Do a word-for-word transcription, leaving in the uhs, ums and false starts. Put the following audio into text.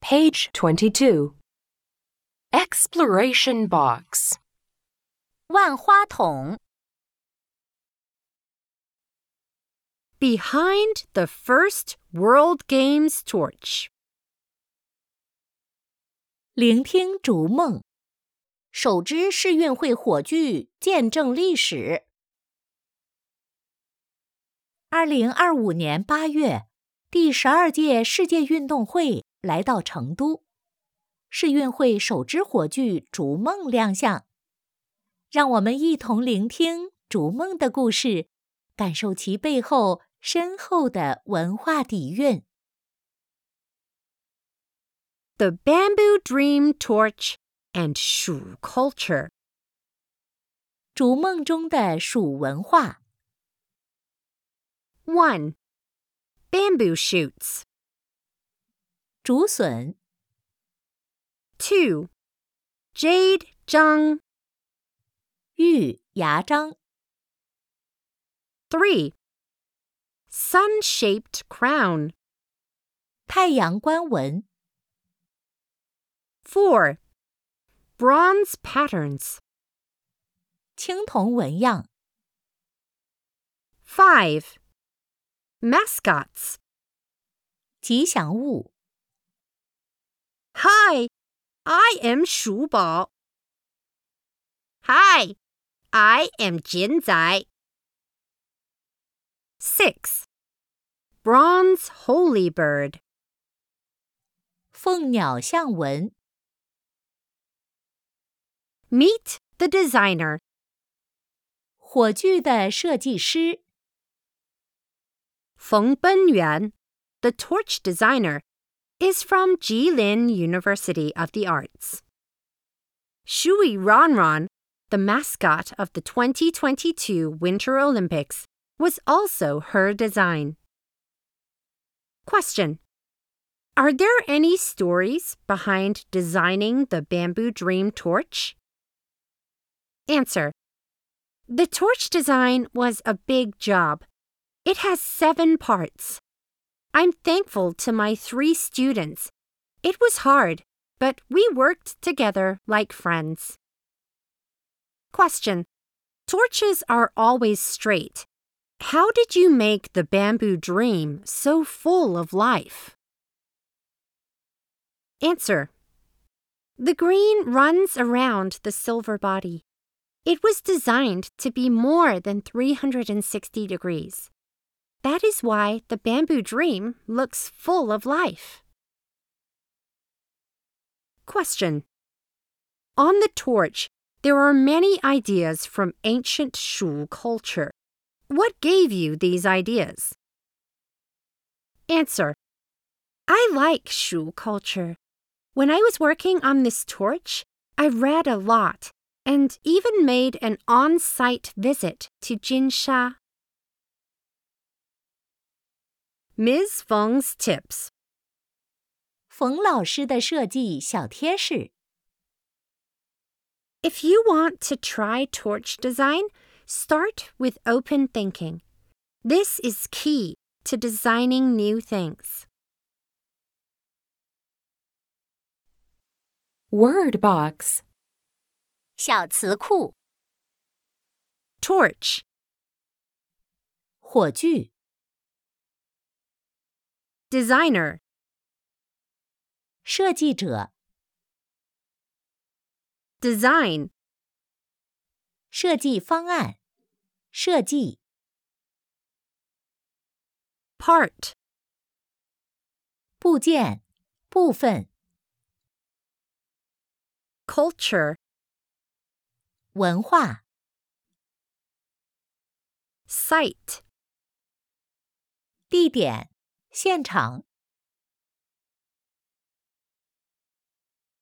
Page twenty-two. Exploration box. 万花筒 Behind the first World Games torch. 聆听逐梦，首支世运会火炬见证历史。二零二五年八月，第十二届世界运动会来到成都，世运会首支火炬逐梦亮相。让我们一同聆听逐梦的故事，感受其背后深厚的文化底蕴。 The Bamboo Dream Torch and Shu Culture. 逐梦中的蜀文化。 one. Bamboo shoots. 竹笋。 two. Jade zhang. 玉牙章。 three. Sun-shaped crown. 太阳冠纹。 four. Bronze patterns. 青铜纹样。 five. Mascots. 吉祥物。 Hi, I am Shu Bao. Hi, I am Jian Zai. six. Bronze holy bird. 凤鸟象纹。 Meet the designer. 火炬的设计师。 Feng Benyuan, the torch designer, is from Jilin University of the Arts. Shui Ranran, the mascot of the twenty twenty-two Winter Olympics, was also her design. Question. Are there any stories behind designing the Bamboo Dream torch? Answer. The torch design was a big job. It has seven parts. I'm thankful to my three students. It was hard, but we worked together like friends. Question. Torches are always straight. How did you make the Bamboo Dream so full of life? Answer. The green runs around the silver body. It was designed to be more than three hundred sixty degrees. That is why the Bamboo Dream looks full of life. Question. On the torch, there are many ideas from ancient Shu culture. What gave you these ideas? Answer. I like Shu culture. When I was working on this torch, I read a lot and even made an on-site visit to Jinsha. Miz Feng's tips. 冯老师的设计小贴士。 If you want to try torch design, start with open thinking. This is key to designing new things. Word box. 小词库。 Torch. 火炬。 Designer. 设计者。 Design. 设计方案。设计。 Part. 部件。部分。 Culture. 文化。 Site. 地点。现场。